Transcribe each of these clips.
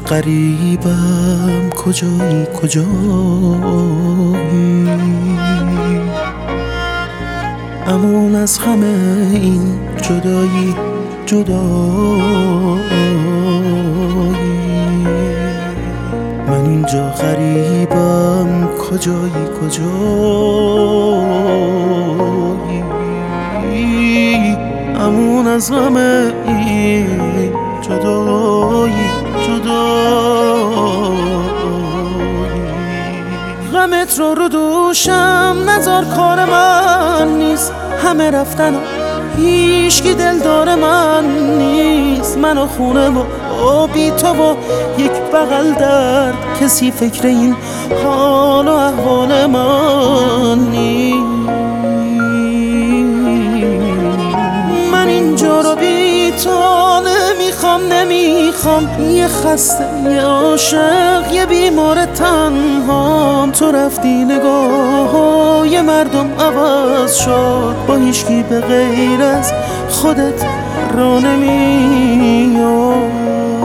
غریبم کجایی امون از همه این جدایی من اینجا غریبم کجایی امون از همه این جدایی غمت رو دوشم نذار، کار من نیست، همه رفتن و هیچکی دلدار من نیست. من و خونه و بی تو و یک بغل درد، کسی فکر این حال و احوال من نیست. من اینجا رو بی تو نمیخوام، یه خسته، یه عاشق، یه بیمار تنهام. تو رفتی نگاه مردم عوض شد، با هیچکی به غیر از خودت را نمیاد.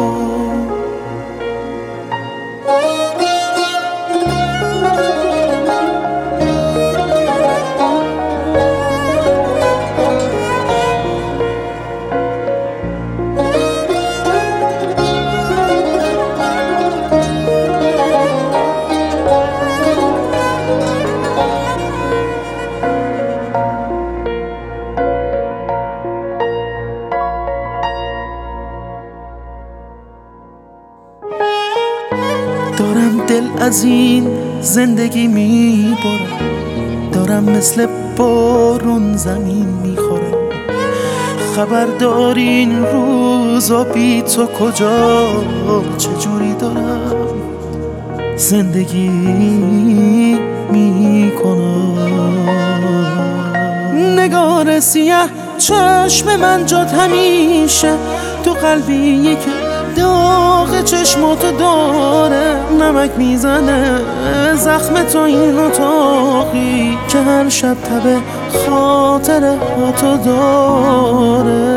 دارم دل از این زندگی میبرم، دارم مثل بارون زمین میخورم. خبر داری این روزا بی تو کجا، چجوری دارم زندگی میکنم. نگار سیه چشم من جات همیشه تو قلبی که داغ چشماتو داره. نمک میزنه زخم تو این اتاقی که هر شب تب خاطره هاتو داره.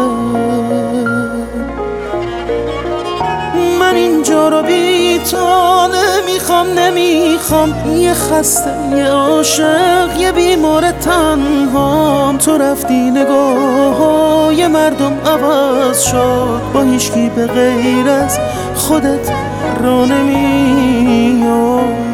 من اینجا رو بی تو نمیخوام، یه خسته، یه عاشق، یه بیمار تنهام. تو رفتی نگاه مردم عوض شد، با هیچکی به غیر از خودت را نمیاد.